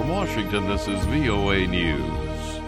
From Washington, this is VOA News.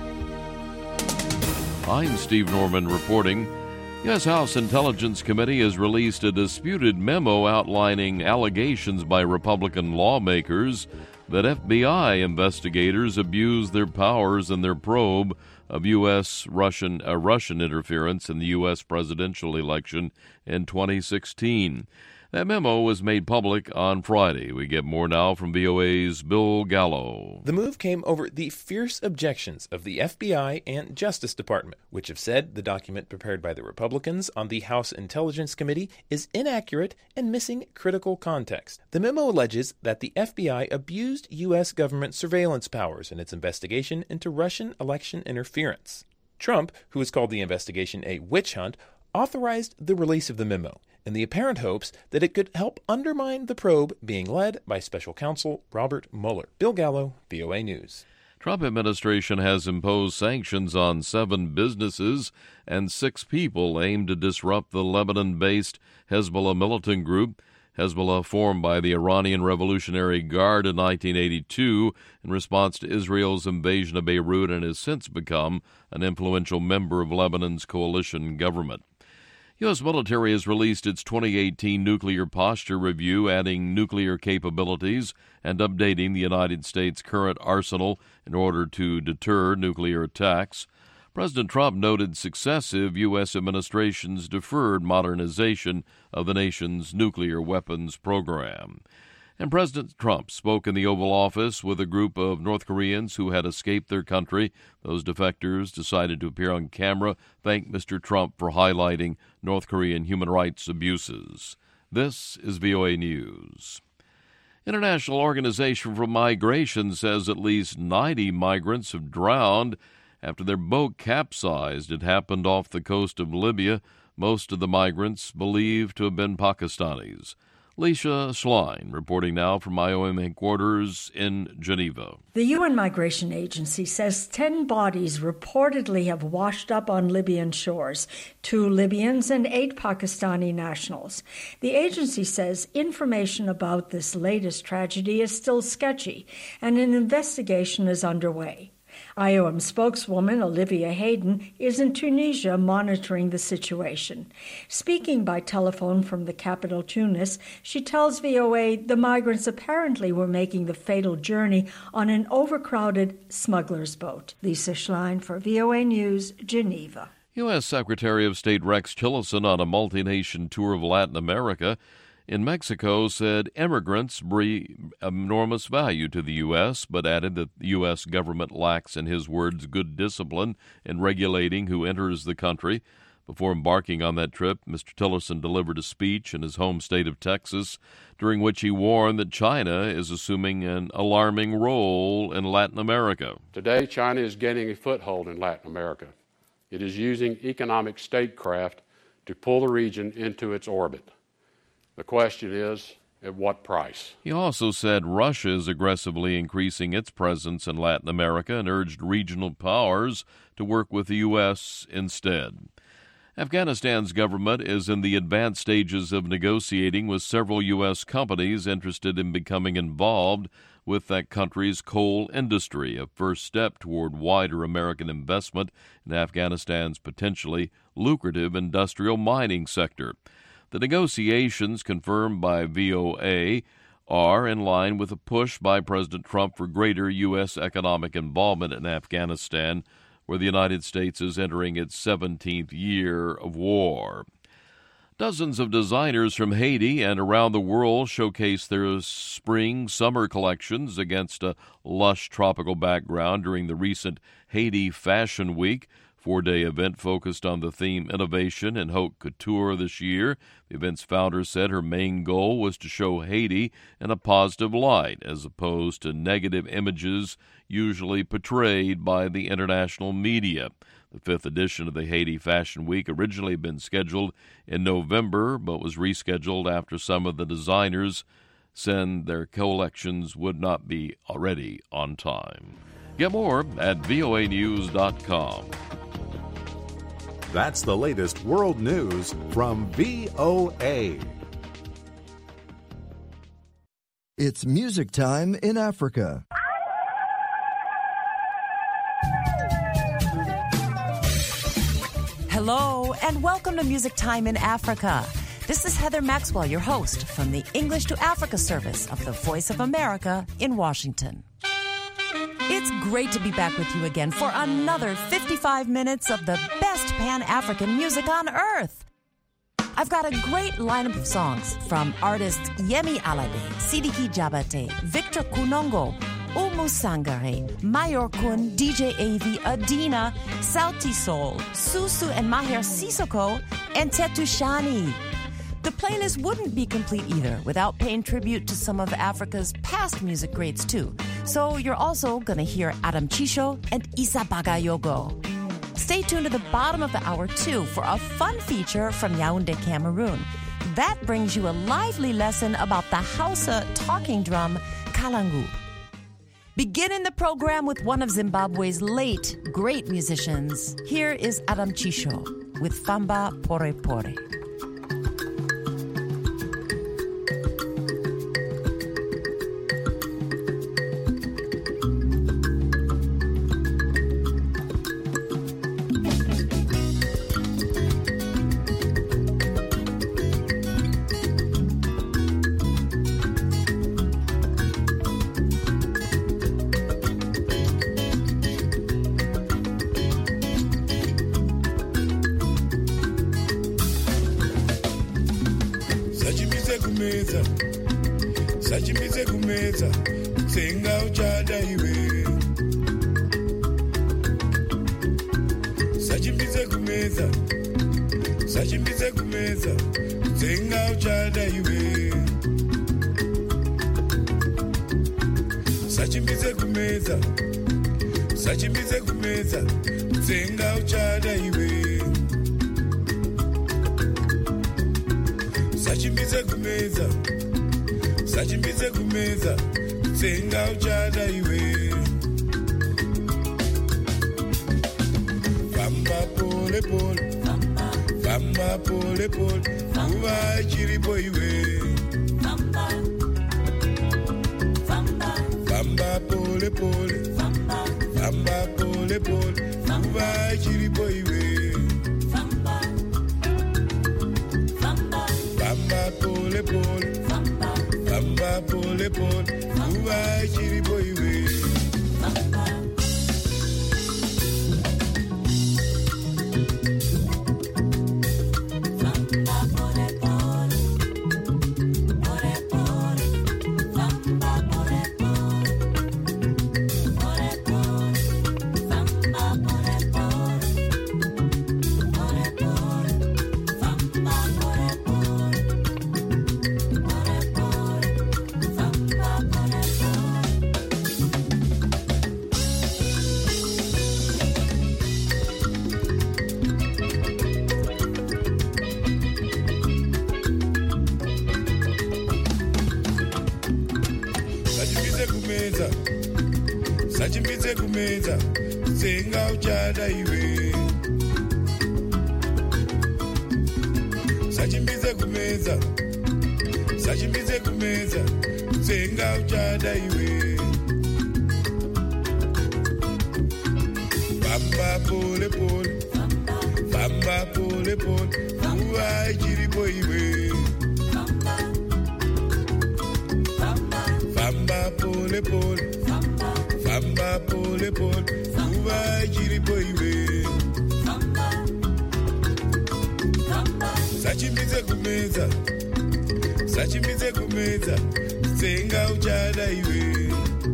I'm Steve Norman reporting. U.S. House Intelligence Committee has released a disputed memo outlining allegations by Republican lawmakers that FBI investigators abused their powers in their probe of Russian interference in the U.S. presidential election in 2016. That memo was made public on Friday. We get more now from VOA's Bill Gallo. The move came over the fierce objections of the FBI and Justice Department, which have said the document prepared by the Republicans on the House Intelligence Committee is inaccurate and missing critical context. The memo alleges that the FBI abused U.S. government surveillance powers in its investigation into Russian election interference. Trump, who has called the investigation a witch hunt, authorized the release of the memo in the apparent hopes that it could help undermine the probe being led by Special Counsel Robert Mueller. Bill Gallo, VOA News. Trump administration has imposed sanctions on 7 businesses and 6 people aimed to disrupt the Lebanon-based Hezbollah militant group. Hezbollah, formed by the Iranian Revolutionary Guard in 1982 in response to Israel's invasion of Beirut, and has since become an influential member of Lebanon's coalition government. U.S. military has released its 2018 nuclear posture review, adding nuclear capabilities and updating the United States' current arsenal in order to deter nuclear attacks. President Trump noted successive U.S. administrations deferred modernization of the nation's nuclear weapons program. And President Trump spoke in the Oval Office with a group of North Koreans who had escaped their country. Those defectors decided to appear on camera, thanked Mr. Trump for highlighting North Korean human rights abuses. This is VOA News. International Organization for Migration says at least 90 migrants have drowned after their boat capsized. It happened off the coast of Libya. Most of the migrants believed to have been Pakistanis. Lisa Schlein reporting now from IOM headquarters in Geneva. The UN Migration Agency says 10 bodies reportedly have washed up on Libyan shores, 2 Libyans and 8 Pakistani nationals. The agency says information about this latest tragedy is still sketchy, and an investigation is underway. IOM spokeswoman Olivia Hayden is in Tunisia monitoring the situation. Speaking by telephone from the capital Tunis, she tells VOA the migrants apparently were making the fatal journey on an overcrowded smuggler's boat. Lisa Schlein for VOA News, Geneva. U.S. Secretary of State Rex Tillerson on a multi-nation tour of Latin America in Mexico said immigrants bring enormous value to the U.S., but added that the U.S. government lacks, in his words, good discipline in regulating who enters the country. Before embarking on that trip, Mr. Tillerson delivered a speech in his home state of Texas, during which he warned that China is assuming an alarming role in Latin America. Today, China is gaining a foothold in Latin America. It is using economic statecraft to pull the region into its orbit. The question is, at what price? He also said Russia is aggressively increasing its presence in Latin America and urged regional powers to work with the U.S. instead. Afghanistan's government is in the advanced stages of negotiating with several U.S. companies interested in becoming involved with that country's coal industry, a first step toward wider American investment in Afghanistan's potentially lucrative industrial mining sector. The negotiations, confirmed by VOA, are in line with a push by President Trump for greater U.S. economic involvement in Afghanistan, where the United States is entering its 17th year of war. Dozens of designers from Haiti and around the world showcase their spring-summer collections against a lush tropical background during the recent Haiti Fashion Week. 4-day event focused on the theme Innovation and Haute Couture this year. The event's founder said her main goal was to show Haiti in a positive light, as opposed to negative images usually portrayed by the international media. The 5th edition of the Haiti Fashion Week originally had been scheduled in November, but was rescheduled after some of the designers said their collections would not be ready on time. Get more at voanews.com. That's the latest world news from VOA. It's music time in Africa. Hello, and welcome to Music Time in Africa. This is Heather Maxwell, your host from the English to Africa service of the Voice of America in Washington. It's great to be back with you again for another 55 minutes of the best Pan-African music on earth. I've got a great lineup of songs from artists Yemi Alade, Sidiki Diabaté, Victor Kunongo, Oumou Sangare, Mayor Kun, DJ AV, Adina, Sauti Soul, Susu and Maher Sissoko, and Tetu Shani. The playlist wouldn't be complete either without paying tribute to some of Africa's past music greats too. So you're also gonna hear Adam Chisho and Issa Bagayogo. Stay tuned to the bottom of the hour too for a fun feature from Yaoundé, Cameroon. That brings you a lively lesson about the Hausa talking drum, Kalangu. Beginning the program with one of Zimbabwe's late, great musicians, here is Adam Chisho with Famba Pore Pore. Sachimise kumeza senga uchada iwe Sachimise kumeza senga uchada iwe Sachimise kumeza senga uchada iwe Sachimise kumeza senga uchada iwe Famba pole pole Uwa chiripo iwe Famba pole pole Uwa chiripo iwe Famba pole pole Uwa chiripo iwe Sachimbidze kumeza senga uchada iwe Sachimbidze kumeza senga uchada iwe Famba pole pole Uwa chiripo iwe Famba pole pole Uwa chiripo iwe Sachimbidze kumeza senga uchada iwe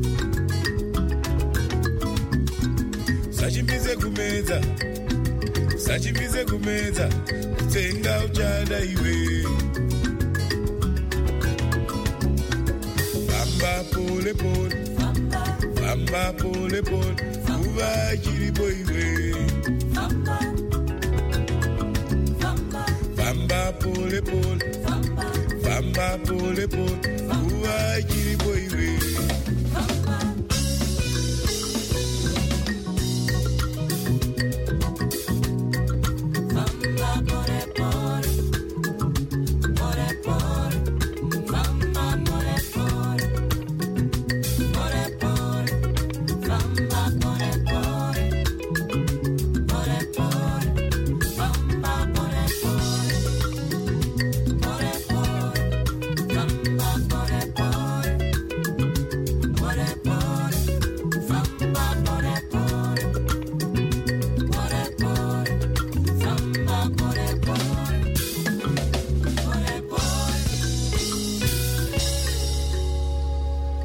Sachimbidze kumeza senga uchada iwe Famba pole pole Uwa chiripo iwe Famba pole pole Uwa chiripo iwe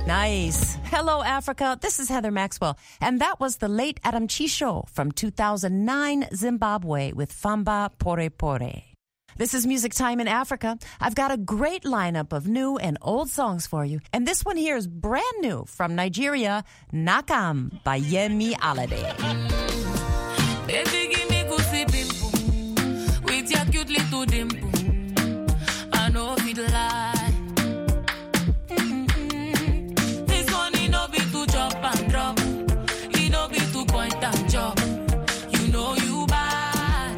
Nice. Hello, Africa. This is Heather Maxwell. And that was the late Adam Chisho from 2009 Zimbabwe with Famba Pore Pore. This is Music Time in Africa. I've got a great lineup of new and old songs for you. And this one here is brand new from Nigeria, Nakam by Yemi Alade. Baby, give me goosey pimple with your cute little dimple. I know it lie. This one, it no be to chop and drop. It no be to point and chop. You know you bad.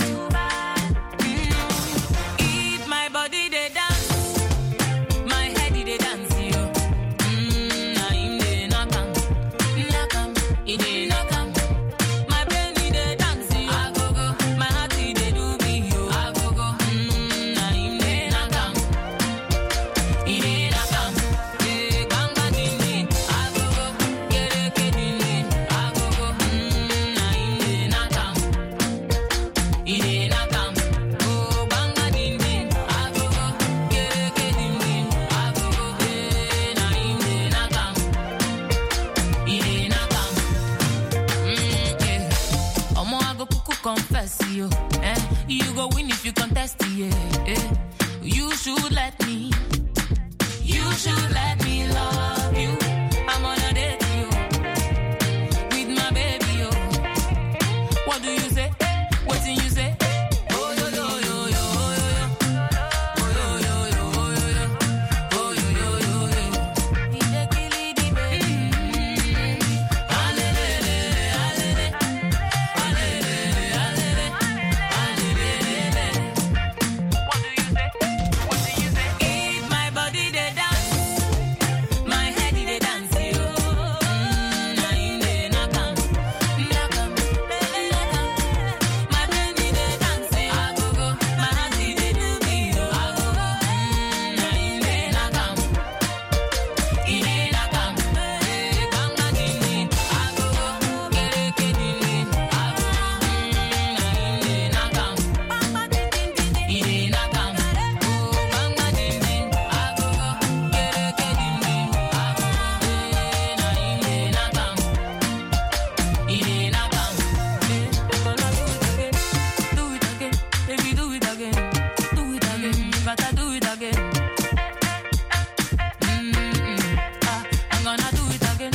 If my body they dance, my head they dance you. Na him they nakam, it they nakam. My brain they dance you. I go go, my heart they do me you. I go go, na him they nakam, it they nakam. Eh, ganga ding ding. I go go, kereke ding ding. I go go, na him they nakam, it they nakam. Oh, ganga ding ding. I go go, kereke ding ding. I go go, na him they nakam, it they nakam. Omo, I go cuckoo confess you. You go win if you contest, yeah. You should let me love you. I'm on a date you with my baby, yo. What do you say? What do you say? Oh yo yo yo yo yo yo. Oh yo yo yo yo yo. Oh yo yo yo yo. Ide kili di baby. Alele alele alele alele alele. What do you say? What do you say? If my body they dance, my head they dance you. Na him they nakam, nakam, nakam. My brain they dance you. I go go, my heart they do me yo. I go go, na him they nakam, it they nakam. Ganga ding ding. I go go, kereke ding ding. I go go, na him they nakam, it they nakam. Oh, ganga ding ding. I go go, kereke ding ding. I go go, na him they nakam, it they nakam. Gonna do it again, baby, do it again, gotta do it again. I'm gonna do it again,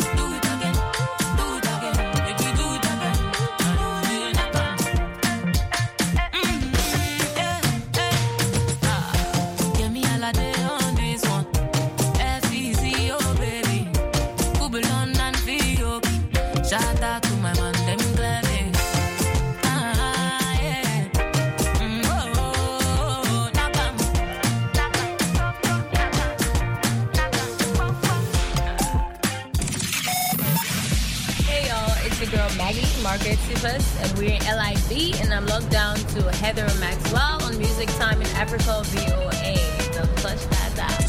baby, do it again. Give me all a day on this one. FEC, oh baby, Kubalon and Fiyoki. Shout out to my man, them Glenn. Yeah. Oh, nakam. Hey y'all, it's your girl Maggie, Margaret Sivas, and we're in LIB, and I'm logged down to Heather Maxwell on Music Time in Africa VOA. The plush that.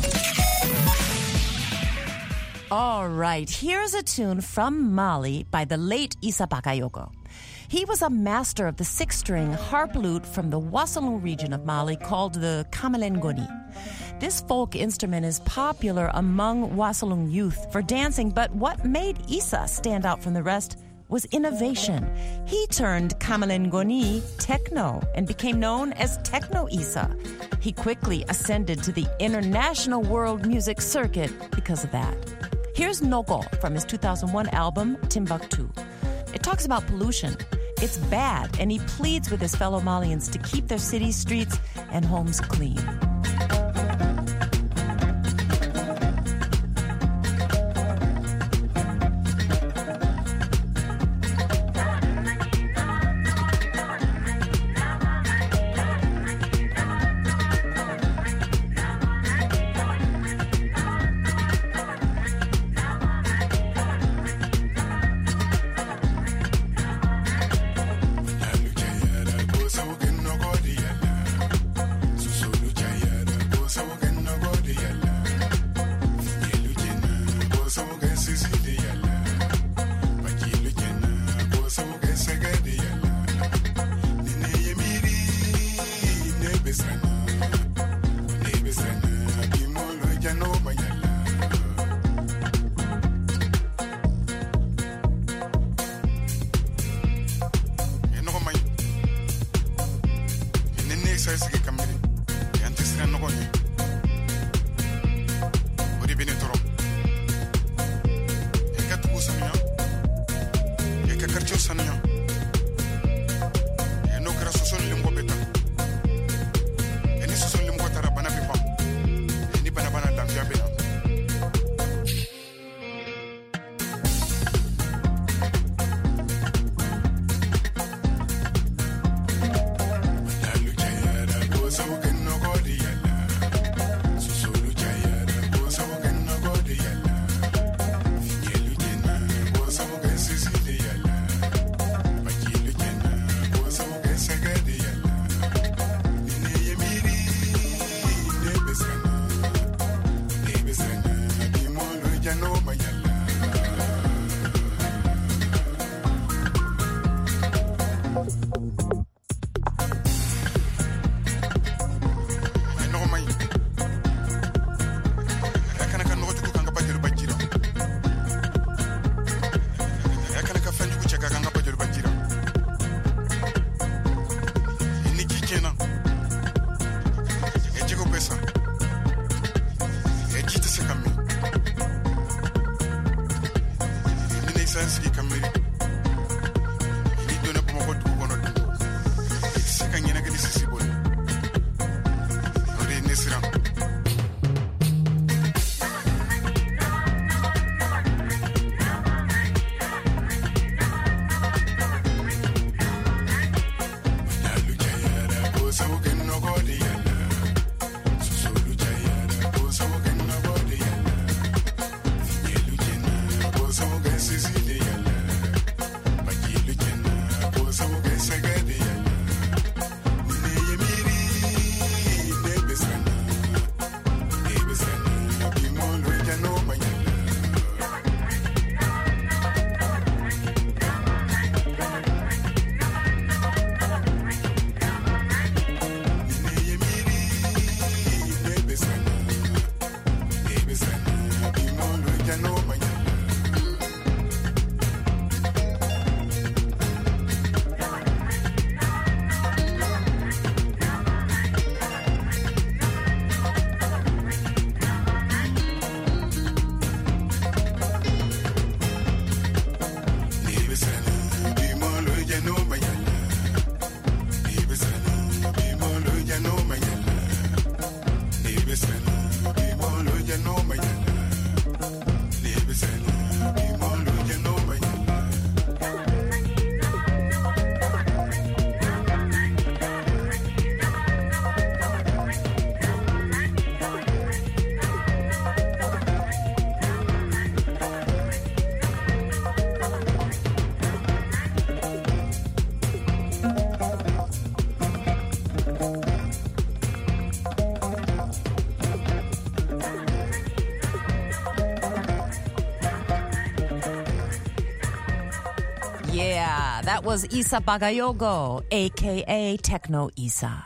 All right, here's a tune from Mali by the late Issa Bakayoko. He was a master of the six-string harp lute from the Wassoulou region of Mali called the Kamelengoni. This folk instrument is popular among Wassoulou youth for dancing, but what made Issa stand out from the rest was innovation. He turned Kamelengoni techno and became known as Techno Issa. He quickly ascended to the international world music circuit because of that. Here's Noko from his 2001 album, Timbuktu. It talks about pollution. It's bad, and he pleads with his fellow Malians to keep their cities, streets, and homes clean. So sense ki kamiri ni dona po mo du wono se kan yena gani sisi boni ore nesira Yeah, that was Isa Bagayogo, a.k.a. Techno Isa.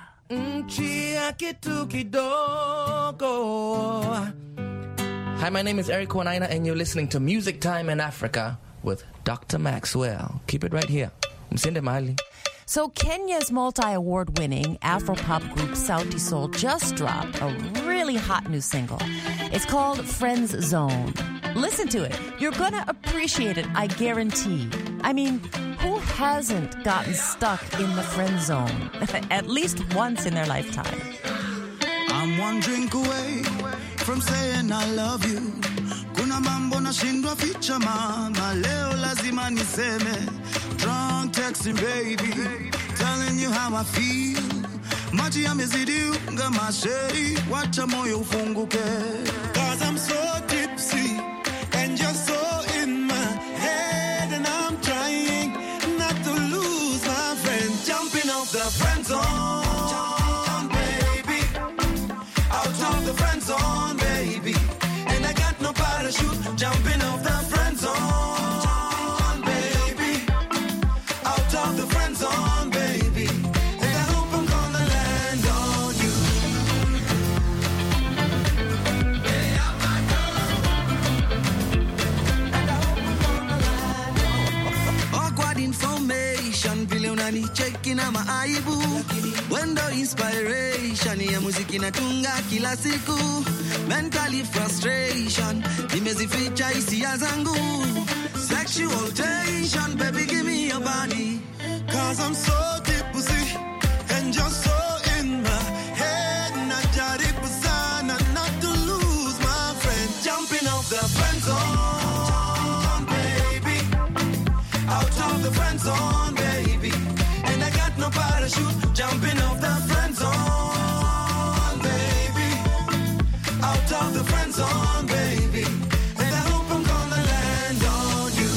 Hi, my name is Eric Wanaina, and you're listening to Music Time in Africa with Dr. Maxwell. Keep it right here. Msinde Mali. So Kenya's multi-award-winning Afro-pop group Sauti Sol just dropped a really hot new single. It's called Friends Zone. Listen to it. You're going to appreciate it, I guarantee. I mean, who hasn't gotten stuck in the friend zone at least once in their lifetime? I'm one drink away from saying I love you. Kuna mambo nashindwa ficha mama, leo lazima niseme. Drunk texting baby, telling you how I feel. Maji yamezidi unga masheri, wacha moyo ufunguke. 'Cause I'm so tipsy and you're so in my head, and I'm trying not to lose my friend. Jumping off the friend zone, baby. Out of the friend zone, baby. And I got no parachute. Jumping off the friend zone, baby. Out of the friend zone, baby. And I hope I'm gonna land on you. Awkward information, vile unanicheki na maaibu. Wendo inspiration ya muziki natunga kila siku. Mentally frustration, nimezificha hisia zangu. Sexual tension, baby give me your body. 'Cause I'm so tipsy and you're so in my head. Najaribu sana not to lose my friend. Jumping off the friend zone, baby. Out of the friend zone, baby. And I got no parachute. Jumping off the friend zone, baby. Out of the friend zone, baby. And I hope I'm gonna land on you.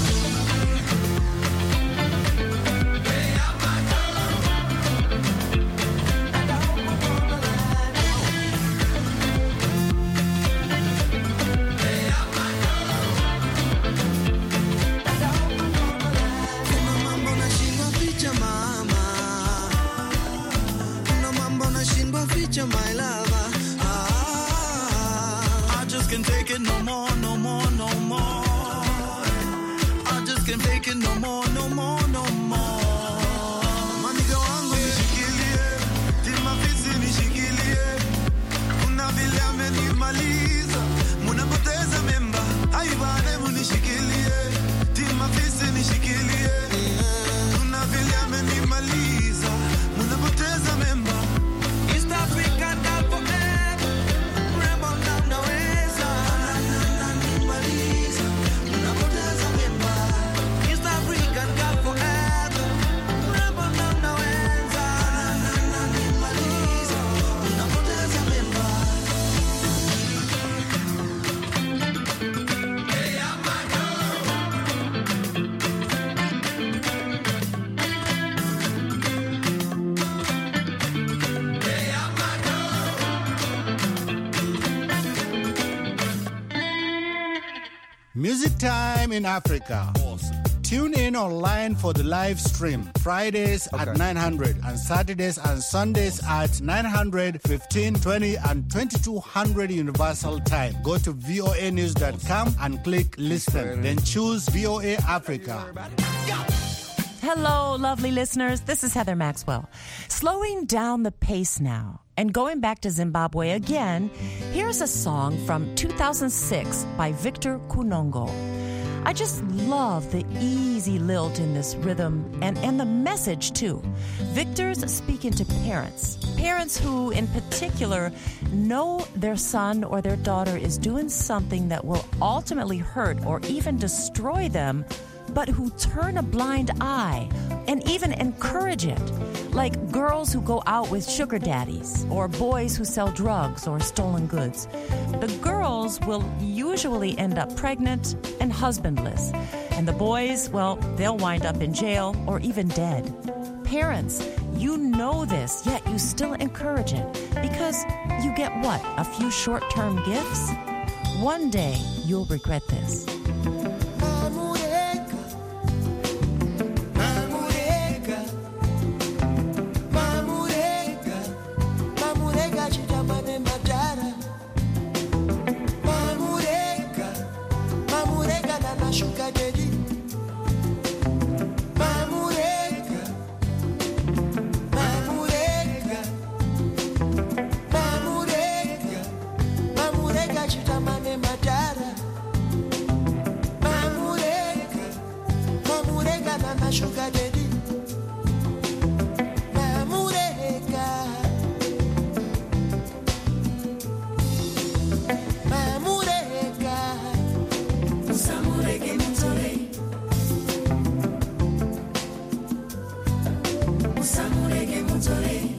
Kuna mambo nashindwa ficha mama. Kuna mambo nashindwa ficha my lover. I just can't take it no more, no more, no more. I just can't take it no more, no more, no more. Maniga wangu nishikilie, timafisi nishikilie. Kuna vile amenimaliza, munapoteza memba. Haibane munishikilie, afisi nishikilie. Kuna vile amenimaliza, mnapoteza memba. East African girl forever, remember now naweza. Nimaliza, mnapoteza memba. East African girl forever, remember now naweza. Nimaliza, mnapoteza memba. Music Time in Africa. Tune in online for the live stream. Fridays at 900 and Saturdays and Sundays at 900, 1520 and 2200 Universal Time. Go to voanews.com and click listen. Then choose VOA Africa. Hello, lovely listeners. This is Heather Maxwell. Slowing down the pace now and going back to Zimbabwe again, here's a song from 2006 by Victor Kunongo. I just love the easy lilt in this rhythm and the message, too. Victor's speaking to parents who, in particular, know their son or their daughter is doing something that will ultimately hurt or even destroy them, but who turn a blind eye and even encourage it, like girls who go out with sugar daddies or boys who sell drugs or stolen goods. The girls will usually end up pregnant and husbandless, and the boys, well, they'll wind up in jail or even dead. Parents, you know this, yet you still encourage it because you get what? A few short-term gifts? One day, you'll regret this. Sugar daddy, Mamureka, Mamureka, Samureke Mutore, Samureke Mutore.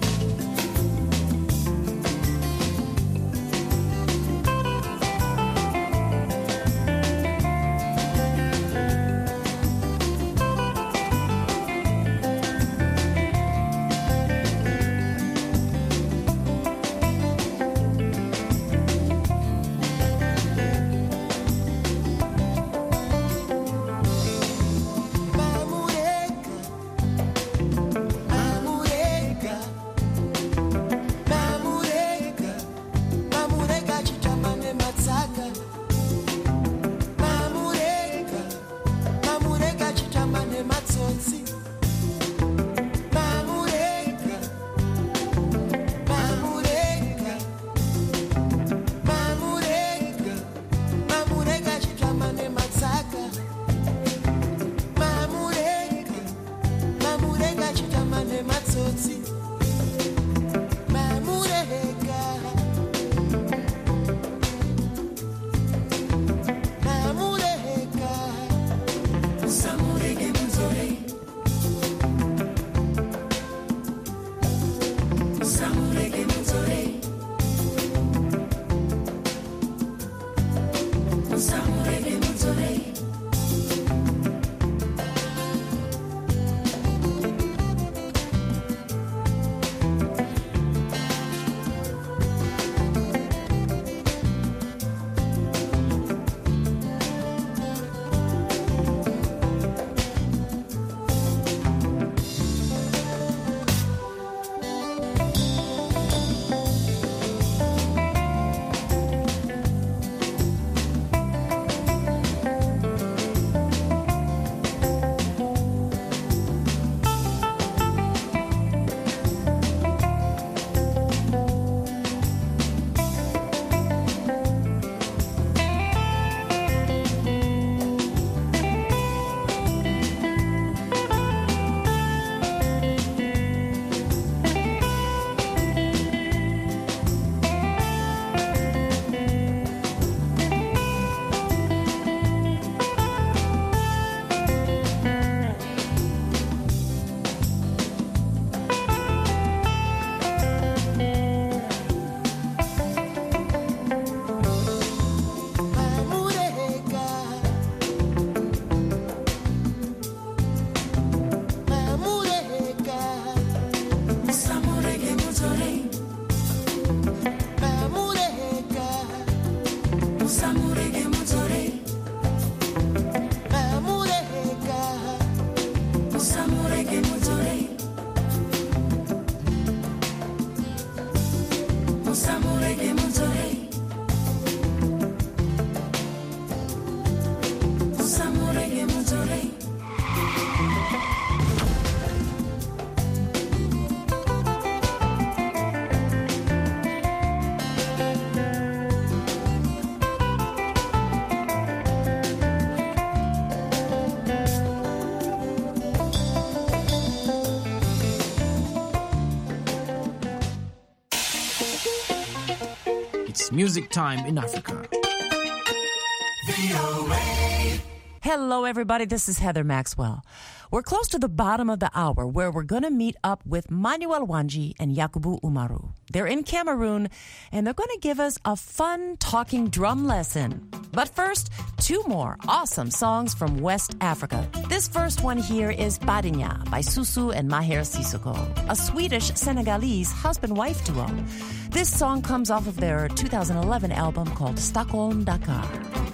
It's Music Time in Africa. Hello, everybody. This is Heather Maxwell. We're close to the bottom of the hour where we're going to meet up with Manuel Wanji and Yakubu Umaru. They're in Cameroon, and they're going to give us a fun talking drum lesson. But first, two more awesome songs from West Africa. This first one here is Badinya by Susu and Maher Sissoko, a Swedish-Senegalese husband-wife duo. This song comes off of their 2011 album called Stockholm Dakar.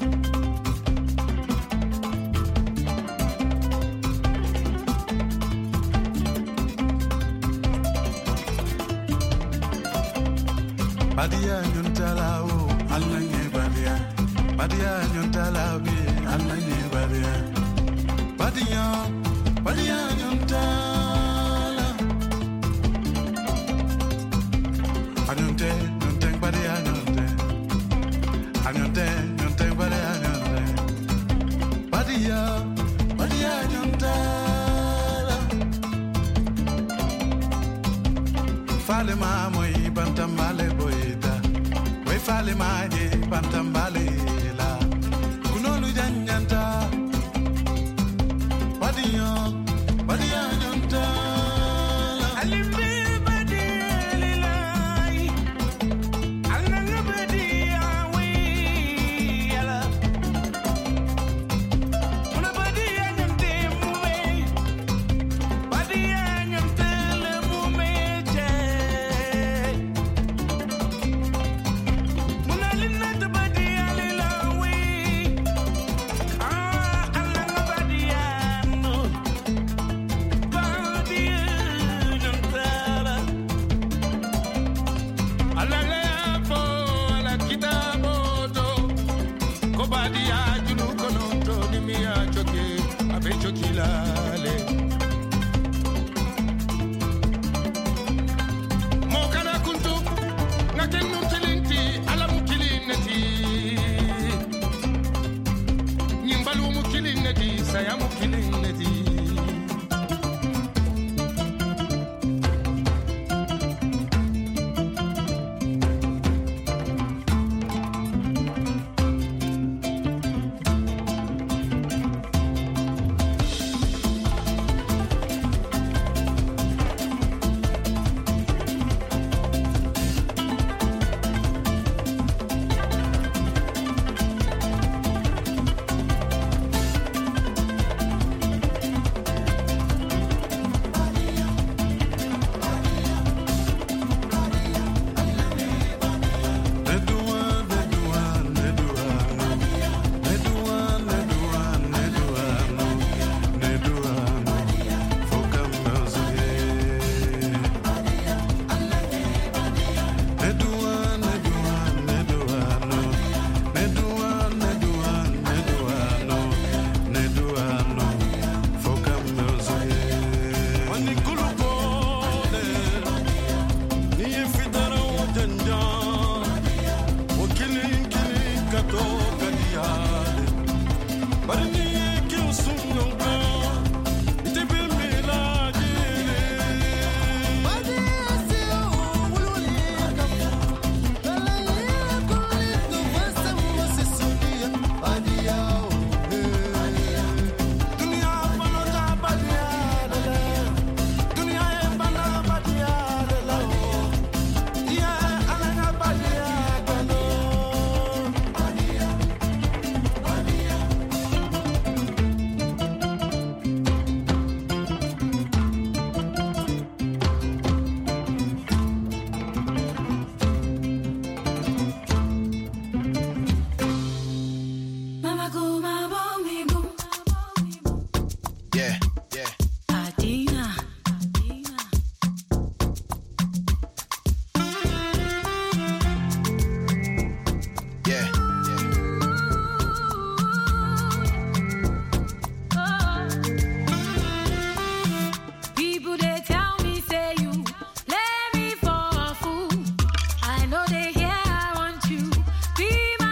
Badia nyuntala o alnanye badia Badia nyuntala bi alnanye badia Badia nyuntala Anyunte badia anyunte badia anyunte Badia nyuntala Fale ma moi bantambale fale maje pantambale la kunolu janyanta badia nyanta alimbe badia lilai alnanga badia wi ala una badia nyante mume badia nyante le mume je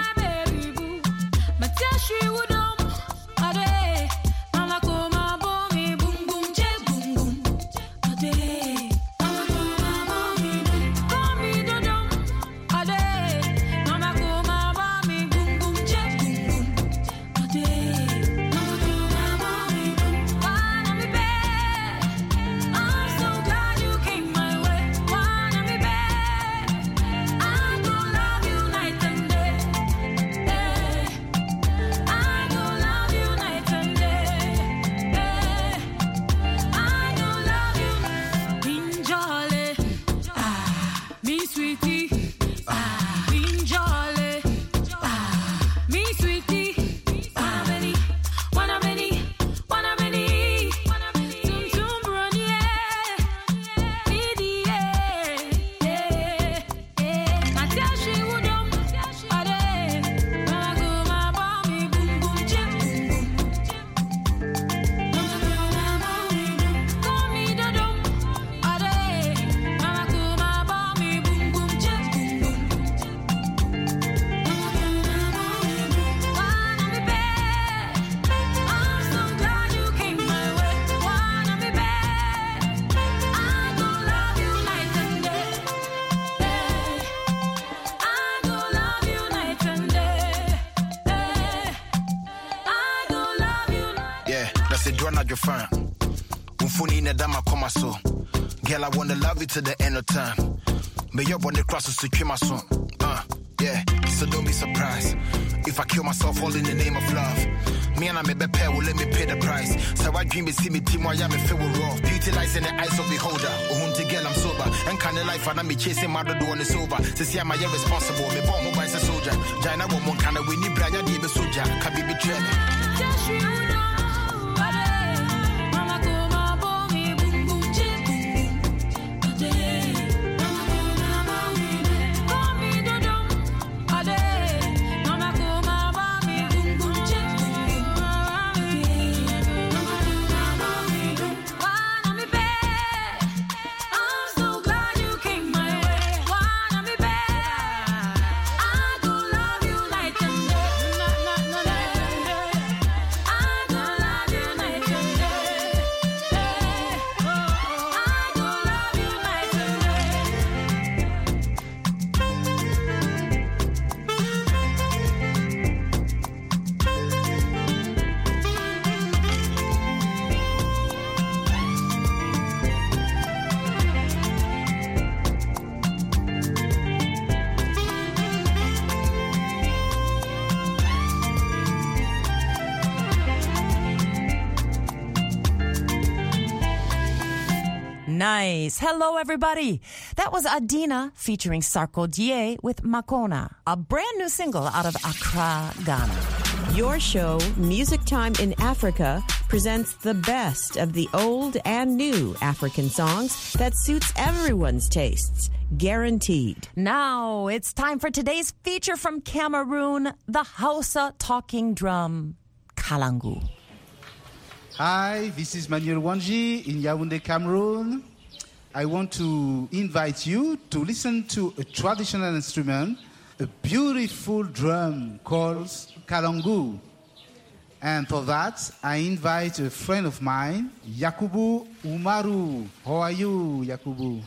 She would know, do not your fan. Unfuni na dama koma so. Girl, I wanna love you to the end of time. May your body crosses to kill my son. Yeah, so don't be surprised if I kill myself all in the name of love. Me and I may be pair will let me pay the price. So I dream see me team why I me feel rough. Beauty lies in the eyes of beholder. To girl I'm sober. And kind of life and I'm chasing my door on the sober. To see I'm irresponsible. Me born mobile as a soldier. China woman kind of winnie branya di be soldier. Can be betrayed. Just you know. Nice. Hello, everybody. That was Adina featuring Sarkodie with Makona, a brand new single out of Accra, Ghana. Your show, Music Time in Africa, presents the best of the old and new African songs that suits everyone's tastes. Guaranteed. Now it's time for today's feature from Cameroon, the Hausa talking drum, Kalangu. Hi, this is Manuel Wanji in Yaoundé, Cameroon. I want to invite you to listen to a traditional instrument, a beautiful drum called Kalangu. And for that, I invite a friend of mine, Yakubu Umaru. How are you, Yakubu?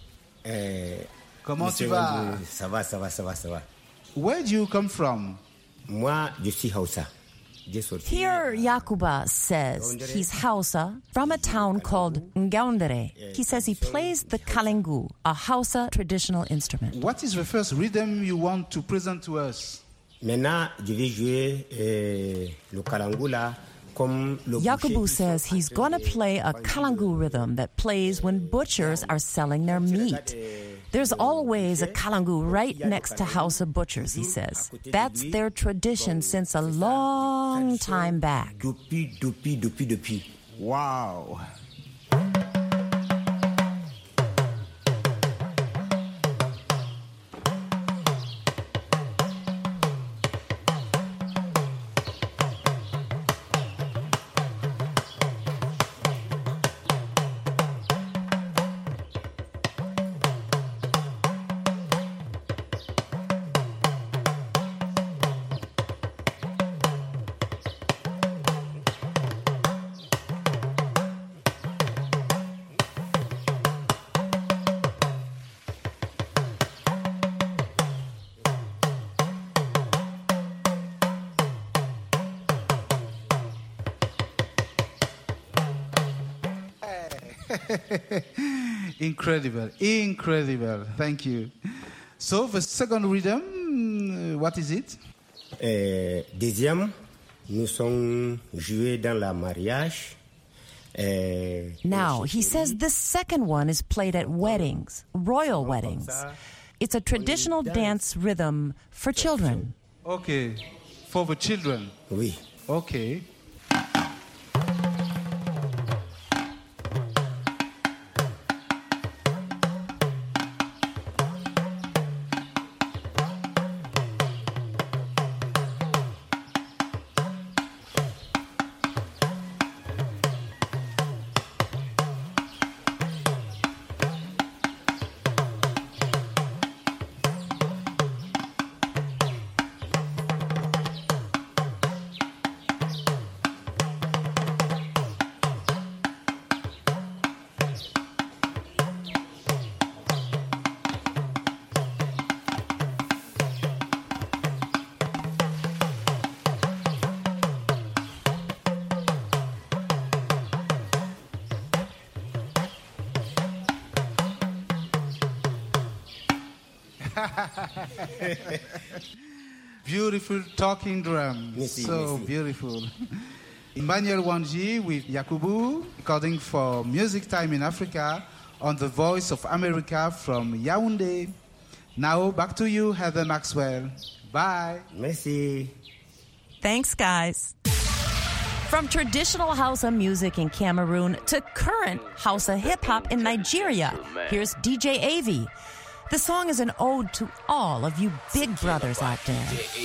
Comment tu vas? Ça va, ça va, ça va, ça va. Where do you come from? Moi, je suis Hausa. Here, Yakuba says he's Hausa from a town called Ngaoundéré. He says he plays the kalangu, a Hausa traditional instrument. What is the first rhythm you want to present to us? Maintenant, je vais jouer le kalangu là. Yakubu says he's going to play a kalangu rhythm that plays when butchers are selling their meat. There's always a kalangu right next to Hausa butchers, he says. That's their tradition since a long time back. Depuis. Wow. Incredible. Thank you. So the second rhythm, what is it? Deuxième, nous sommes joués dans la mariage. Now, he says this second one is played at weddings, royal weddings. It's a traditional dance rhythm for children. Okay, for the children. Oui. Okay. Beautiful talking drum. Merci, So merci. beautiful. Emmanuel Wanji with Yakubu, recording for Music Time in Africa on the Voice of America from Yaoundé. Now back to you, Heather Maxwell. Bye. Merci. Thanks, guys. From traditional Hausa music in Cameroon to current Hausa hip-hop in Nigeria, here's DJ Avi. The song is an ode to all of you big brothers out there.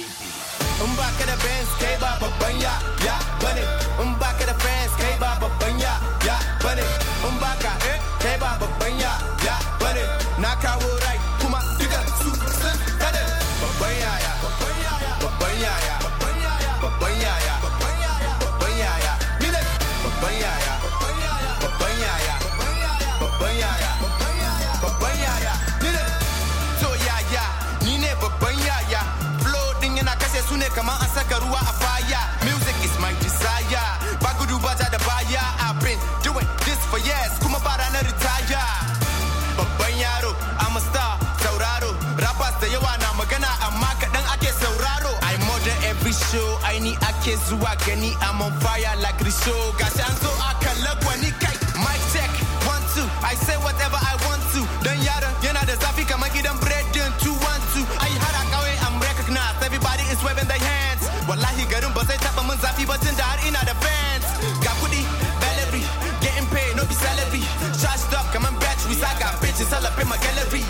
Mbaka da fans kai ba babban ya bane. Mbaka da fans kai ba babban ya bane. Mbaka kai ba babban ya bane. Na kawo rai kuma duka su sun kada. Babban yaya, babban yaya, babban yaya, babban yaya, babban yaya. Ni ne babban yaya, babban yaya, babban yaya, babban yaya, babban yaya. Ni ne to yaya, ni ne babban yaya. Yana kashe su ne kamar an saka ruwa a fire. Music is my desire. Ba gudu ba da baya. I've been doing this for years. Kuma ba ranar retire. Babban yaro, I'm a star. Tauraro. Rappers da yawa na magana amma kaɗan ake sauraro. I modern every show. I ni ake zuwa gani. I'm on fire like Risho. Gashi an zo aka lagwani kai. Mic check. 1, 2. I say whatever I want to. Dan yaron yana da zafi kamar gidan breadin 2, 1, 2. Ai har a kawai I'm recognized. Everybody is waving their hands. Wallahi garin ba zai taba mun zafi ba tun da har ina da fans. Ga kudi, salary, getting paid, no be salary. Charged up, come on batteries, I got bitches all up in my gallery.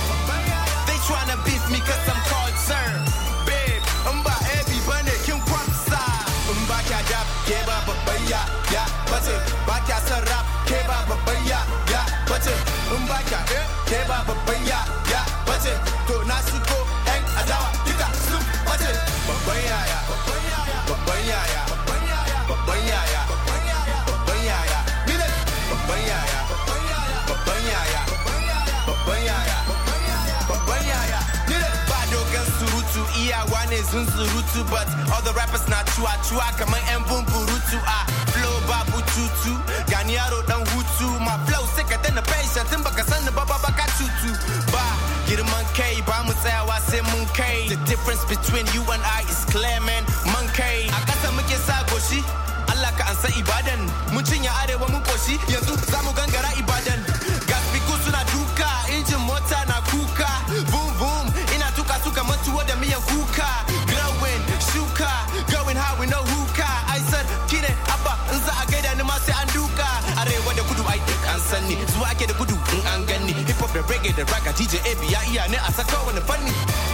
They tryna beef me cause I'm called sir. Babe, ba Abby bane kin kwamsa. Ba kya dap, ke ba babban ya bace. Ba kya son rap, ke ba babban ya bace. Ba kya ke ba babban ya bace. To na shigo yan adawa duka sun bace. Babban yaya, babban yaya, babban yaya, babban yaya, babban yaya. Ni ne babban yaya, babban yaya, babban yaya, babban yaya, babban yaya. Ni ne ba dogon surutu iyawa ne zunzurutu, but all the rappers na cuwa kamar yan bumburutu. Flow babu tutu, gani yaro dan hutu. My flow sick than the patient, tun baka sani ba ka tutu. Ba girman kai ba mu tsayawa sai mun kai. The difference between you and I is clear, man. Man kai a kasa muke sa goshi, Allah ka ansa ibadan. Mun cinye arewa mun koshi, yanzu za mu gangara ibadan. Gas biku suna duka, injin mota na kuka. Boom boom, ina tuka suka matuwa da miyan kuka. Growing, shuka, going high with no hookah. I said kine abba, in za a gaida ni ma sai an duka. Arewa da kudu ai duk an sani, zuwa ake da kudu in an gani. Hip hop da reggae da ragga, DJ Avi ya iya ne a saka wani fanni.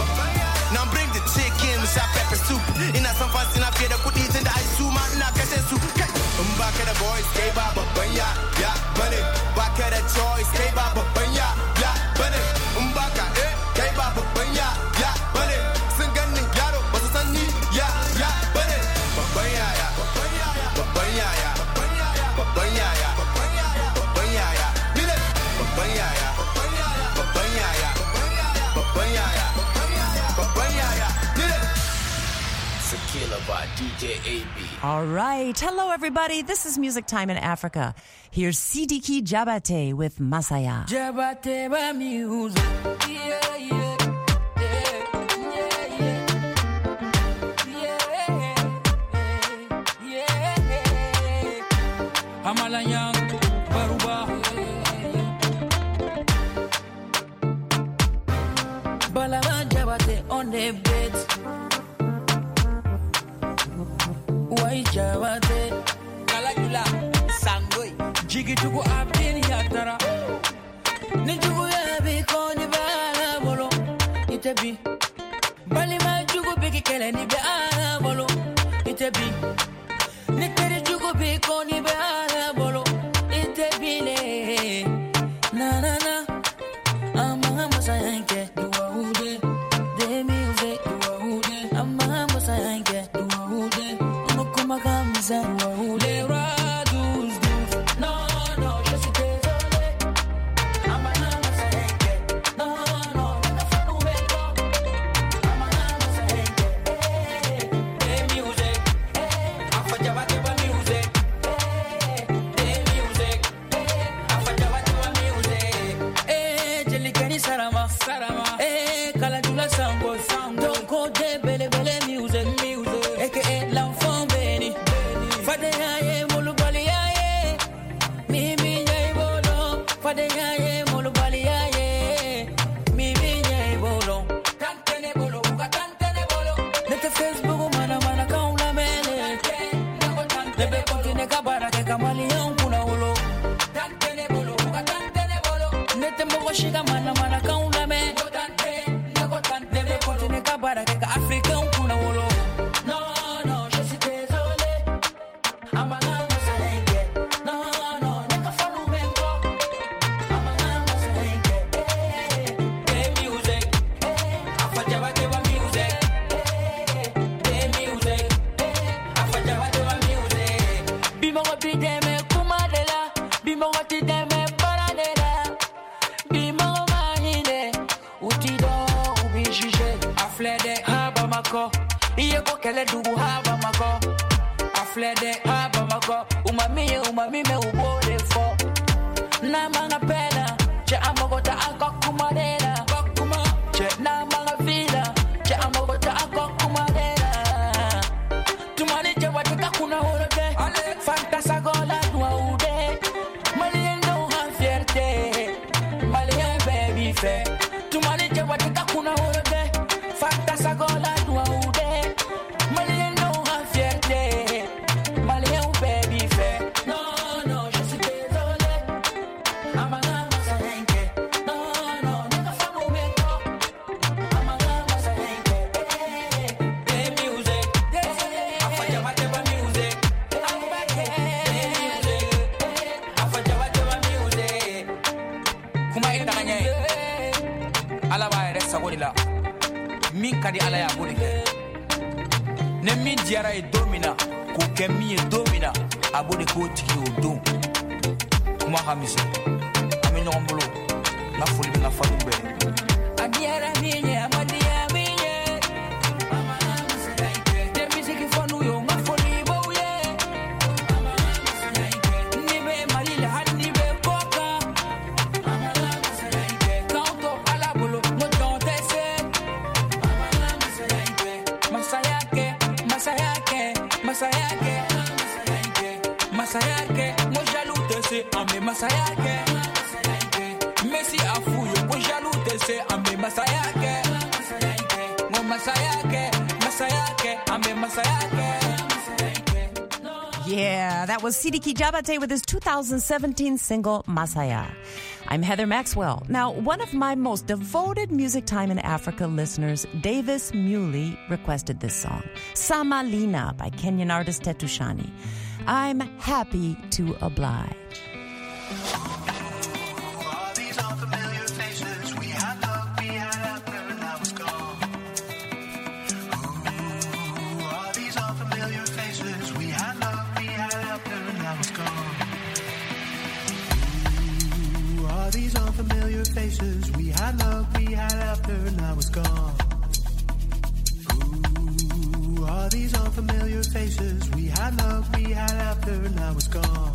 Now bring the chicken, shot pepper soup. Ina son fancy na fiye da kudi tun da ai su ma ina kashe su. In baka da boys, kai ba babban ya bane. Baka da choice, kai ba babban ya bane. In baka kai ba babban ya bane. Sun ganni yaro, ba su san ni ya bane. Babban yaya, babban yaya, babban yaya, babban yaya, babban yaya. Ni ne babban yaya, babban yaya, babban yaya, babban yaya, babban yaya. Ni ne Sakila by DJ AB. All right. Hello, everybody. This is Music Time in Africa. Here's Sidiki Jabate with Masaya. Jabate ba music. Yeah, yeah. Amalayang Baruba Balaman Jabate on the bed. Why Jabate Kalagula Sangoy Jiggy to go up in Yatara Nijugu Yabi Koni Bala Bolo Itabi Balima Jugu Biki Keleni Bala Bolo Itabi Nikari Jugu Bikoni Bala Bolo Itabile Na na na Ama Masayanke Duaude De music Duaude Ama Masayanke Duaude Mukuma Kamza Duaude Radus Dus No no Just désolé Ama Masayanke No no Nafanu Beko Ama Masayanke De music Afajabate ba music De music Afajabate ba music Jelikani Sarama Sarama Bade yaye, molo bali yaye. Mimi yaye bolo. Tantene bolo, uga tantene bolo. Nete Facebook mana mana kaula mele. Nebe kontine kabara ke kamali yankuna ulo. Tantene bolo, uga tantene bolo. Nete mogo shiga mana mana kaula me. Nebe kontine kabara ke ka Afrika yankuna ulo. No, no, je suis désolé. Amanganga salenke. No, no, neka fanu mengo. Amanganga salenke. Hey, music. Afajaba tewa music. Hey, music. Afajaba tewa music. Bimongo bideme kumadela. Bimongo tideme paradela. Bimongo mahine. Utido ubishije. Aflede haba mako. Iye ko kele dugu haba mako. Aflede haba mako. Umamie umamime ubode fo. Na manga pena. Che amogota akokumadela. Che na manga vida. Che amogota akokumadela. Tumani che watika kuna holote. Fantasa gola dua ude. Malien don't have fierté. Malien baby fe. Tumani che watika kuna holote. Fantasa gola dua ude. Malien don't have fierté. Malien baby fe. No, no, je suis désolé. Amanganga salenke. No, no, neka fanu mengo. Amanganga salenke. Hey, music. Afajaba tewa music. Hey, music. Afajaba tewa music. Kuma ida kanye. Ala ba ere sagoli la. Min kadi ala ya boni ke. Ne min diara e domina. Ko kemi e domina. Abode ko tiki o dom. Kuma hamise. Ami nyombolo. Na foli bi na fadu be. Adiara minye amadia minye. Mama masaike. De music fonu yo nga foli boye. Mama masaike. Nibe malila hanibe koka. Mama masaike. Kanto ala bolo no tonte se. Mama masaike. Masayake, masayake, masayake. Masayake, mo jaloux de se ame masayake. Messi afuyo, mo jaloux de se ame masayake. Mo masayake, masayake, ame masayake. Yeah, that was Sidiki Diabaté with his 2017 single, Masaya. I'm Heather Maxwell. Now, one of my most devoted Music Time in Africa listeners, Davis Muley, requested this song, Samalina by Kenyan artist Tetushani. I'm happy to oblige. These are familiar faces. We had love, we had laughter, and now it's gone. Who are these unfamiliar faces? We had love, we had laughter, and now it's gone. Who are these unfamiliar faces? We had love, we had laughter, and now it's gone. Who are these unfamiliar faces? We had love, we had laughter, and now it's gone.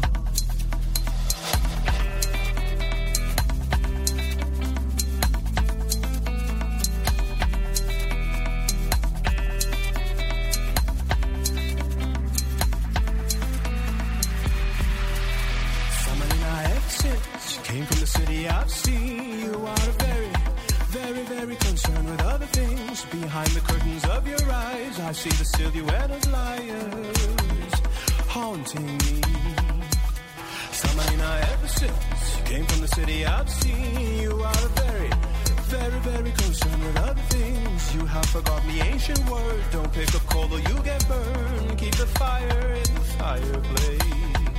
Came from the city, I've seen you are very, very, very concerned with other things. Behind the curtains of your eyes, I see the silhouette of liars haunting me. Samarina, ever since you came from the city, I've seen you are very, very, very concerned with other things. You have forgotten the ancient word. Don't pick up coal or you get burned. Keep the fire in the fireplace.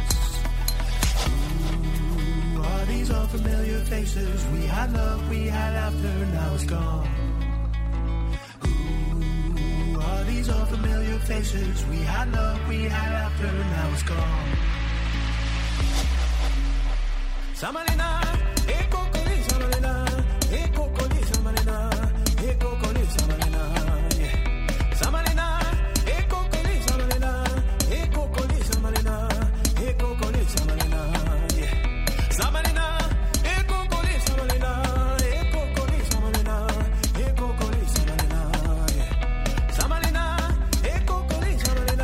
Are these unfamiliar faces? We had love, we had laughter, now it's gone. Who are these unfamiliar faces? We had love, we had laughter, now it's gone. Samarina, ekokoli samarina, ekokoli samarina, ekokoli samarina, yeah. Samarina, ekokoli samarina, ekokoli samarina, ekokoli samarina, yeah. Samarina, ekokoli samarina, ekokoli samarina, ekokoli samarina, yeah. Samarina, ekokoli samarina,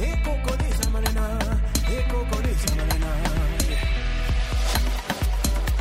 ekokoli samarina, ekokoli samarina, yeah.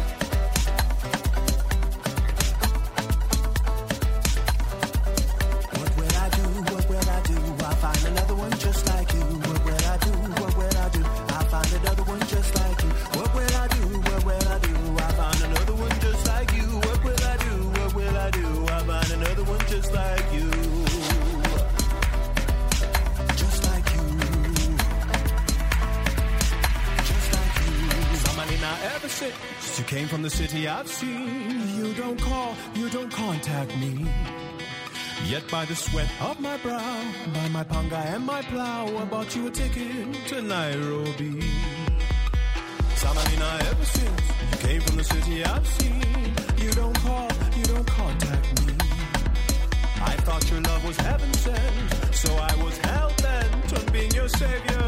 since you came from the city I've seen. You don't call, you don't contact me. Yet by the sweat of my brow, by my panga and my plow, I bought you a ticket to Nairobi. Samalina, ever since you came from the city I've seen, you don't call, you don't contact me. I thought your love was heaven sent, so I was hell-bent on being your savior.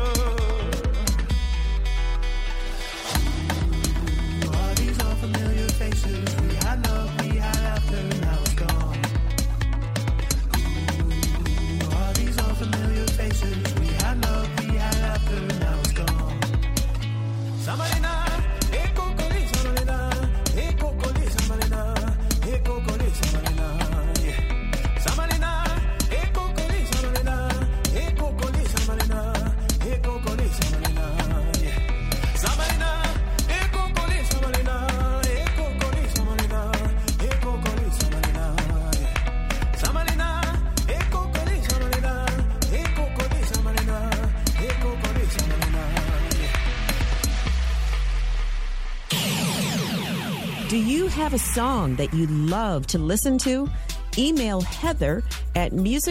All these unfamiliar faces, we had love, we had laughter, now it's gone. All these unfamiliar faces, we had love, we had laughter, now it's gone. Samalina, hey kokoli, Samalina, hey kokoli, Samalina, hey kokoli, Samalina, yeah. Samalina, hey kokoli, Samalina, hey kokoli, Samalina, hey kokoli, Samalina, yeah. Samalina, hey kokoli, Samalina, hey kokoli, Samalina, hey kokoli, Samalina, yeah. Samalina, hey kokoli, Samalina, hey kokoli, Samalina, hey kokoli, Samalina, yeah. Do you have a song that you love to listen to? Email Heather at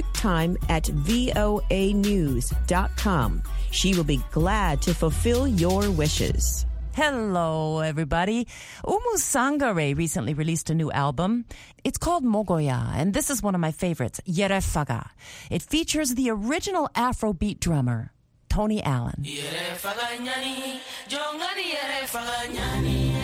musictime@voanews.com. She will be glad to fulfill your wishes. Hello, everybody. Umu Sangare recently released a new album. It's called Mogoya, and this is one of my favorites, Yerefaga. It features the original Afrobeat drummer, Tony Allen. Yerefaga nyani, jongani yerefaga nyani.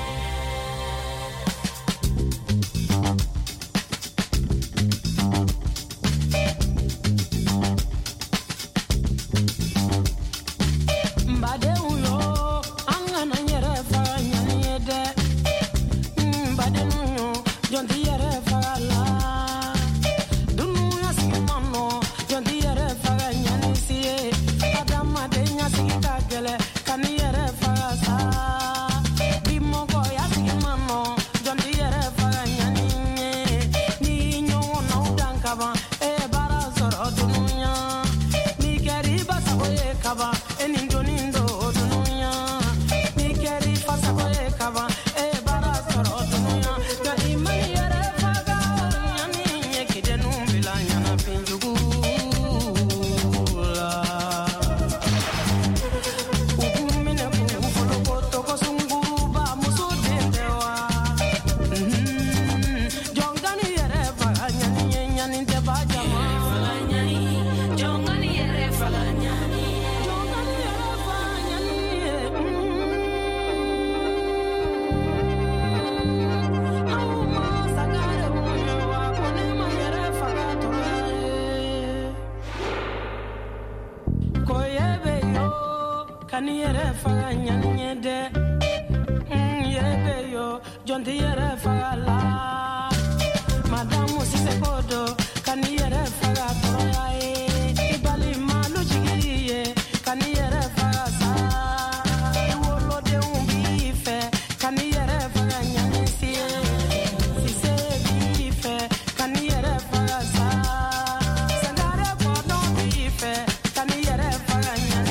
Mbade uyo, angana yerefaga nyani ede. Mbade uyo, jonti yerefaga la. Dunu yasimano, jonti yerefaga nyani siye. Adama de nyasiki kagele, kani yerefaga sa. Bimoko yasimano, jonti yerefaga nyani nye. Ni nyo na udankaba, bara zoro dununya. Ni keri basa oye kaba, enindonindo dununya. Ni keri fasa oye kaba, bara zoro dununya. Ga imani yerefaga nyani nye kidenu bila nyana pinjugu. Kani yerefaga nyanye de, yebe yo, jonti yerefaga la. Madamu sisekodo, kani yerefaga toyae. Ibali malu jigiye, kani yerefaga sa. Iwolo de umbife, kani yerefaga nyanye siye. Sise bife, kani yerefaga sa. Sangare kodo bife, kani yerefaga nyanye.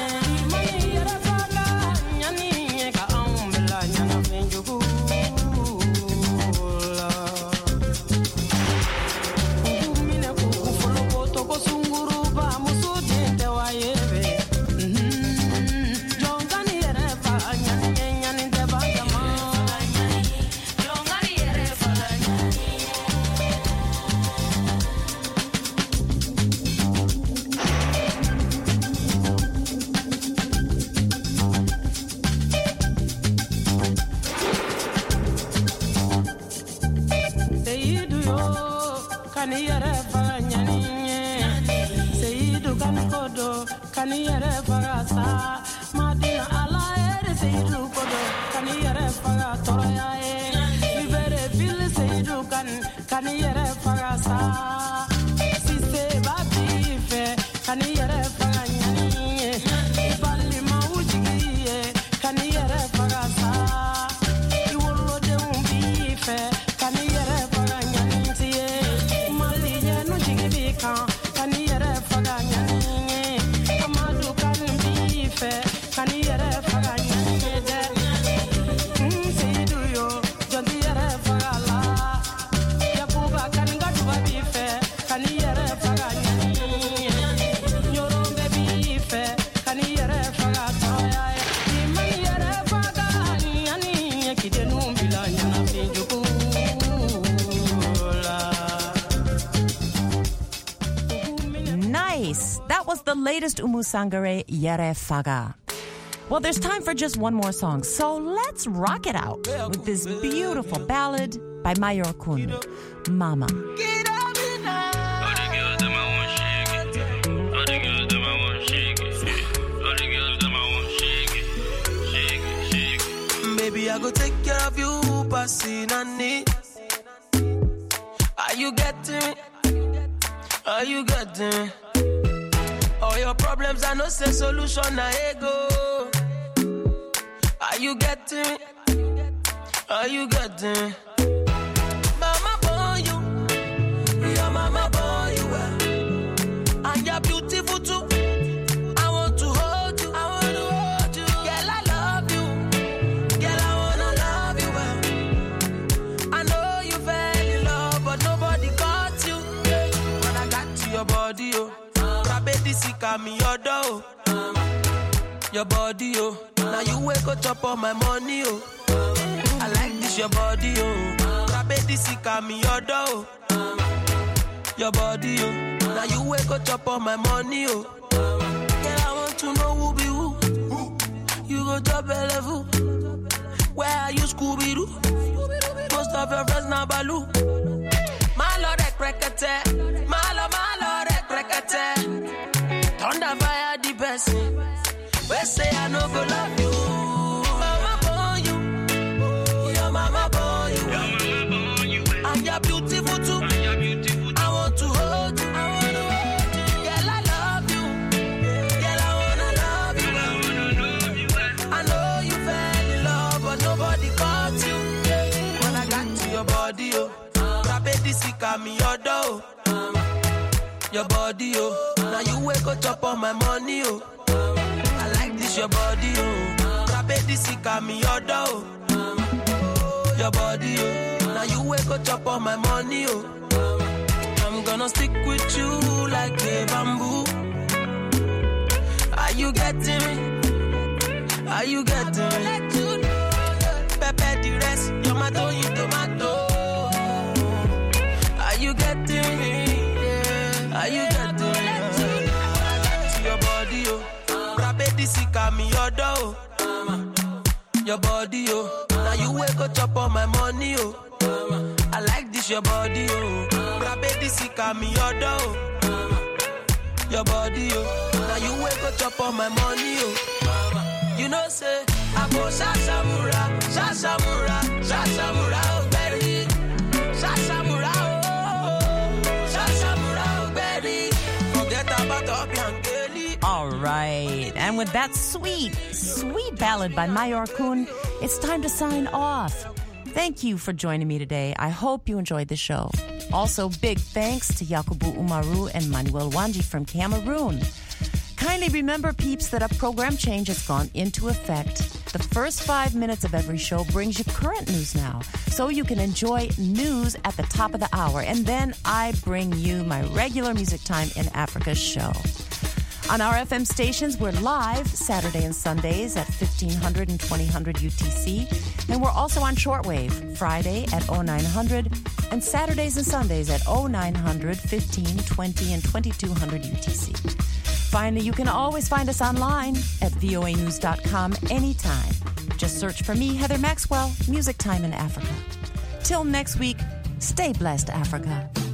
Kani yerefaga sa, madina ala ere seidu kodo. Kani yerefaga toroya e, libere ville seidu kani yerefaga sa. Sise babife, kani yerefaga nyani e, ibali mauji e, kani yerefaga sa. Iwolo de umbife, kani yerefaga nyani tiye, mali yenu jigibika, kani yerefaga nyani. Amadu kan bife, the latest Umusangare Yere Faga. Well, there's time for just one more song, so let's rock it out with this beautiful ballad by Mayor Kun, Mama. Baby, I go take care of you, passing on it. Are you getting me? Are you getting me? All your problems, I know say solution, I go. Are you getting me? Are you getting me? Mama born you, your mama born you well. And you're beautiful too. I want to hold you, I want to hold you. Girl, I love you. Girl, I wanna love you well. I know you fell in love, but nobody got you. When I got to your body, oh. Baby, sick me your door. Your body, oh. Now you wake up on my money, oh. I like this, your body, oh. Baby, sick me your door. Your body, oh. Now you wake up on my money, oh. Girl, I want to know who be who. You go top level. Where are you, Scooby-Doo? Most of your friends now Baloo. My lord, rekrekete. My lord, rekrekete. Thunder fire the person. We say I no go love you. Mama born you. Your mama born you. And you're beautiful too. I want to hold you. I want to hold you. Girl, I love you. Girl, I wanna love you. I know you fell in love, but nobody caught you. When I got to your body, oh. Baby, sick me your door. Your body, oh. Now you wake up on my money, oh. I like this, your body, oh. Baby, sick me your door. Your body, oh. Now you wake up on my money, oh. I'm gonna stick with you like a bamboo. Are you getting me? Are you getting me? Pepe the rest, you're my tomato. Are you getting me? Are you getting me? To your body, oh. Baby, sick me your door. Your body, oh. Now you wake up on my money, oh. I like this, your body, oh. Baby, sick me your door. Your body, oh. Now you wake up on my money, oh. You know, say, I go Shashamura, Shashamura, Shashamura, oh, baby. Shashamura, oh. All right, and with that sweet, sweet ballad by Mayor Kun, it's time to sign off. Thank you for joining me today. I hope you enjoyed the show. Also, big thanks to Yakubu Umaru and Manuel Wanji from Cameroon. Kindly remember, peeps, that a program change has gone into effect. The first 5 minutes of every show brings you current news now, so you can enjoy news at the top of the hour. And then I bring you my regular Music Time in Africa show. On our FM stations, we're live Saturday and Sundays at 1500 and 2000 UTC. And we're also on shortwave Friday at 0900 and Saturdays and Sundays at 0900, 15, 20, and 2200 UTC. Finally, you can always find us online at voanews.com anytime. Just search for me, Heather Maxwell, Music Time in Africa. Till next week, stay blessed, Africa.